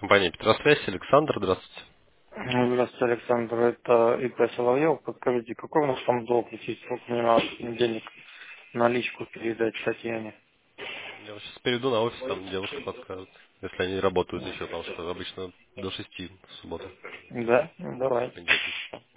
Компания Петросвязь, Александр, здравствуйте. Здравствуйте, Александр. Это ИП Соловьев. Подскажите, какой у нас там долг летит? Сколько мне надо денег наличку передать Татьяне? Я вас сейчас перейду на офис, там девушка подскажет, если они работают еще, потому что обычно до 6 в субботу, Да? Ну, давайте. понедельник.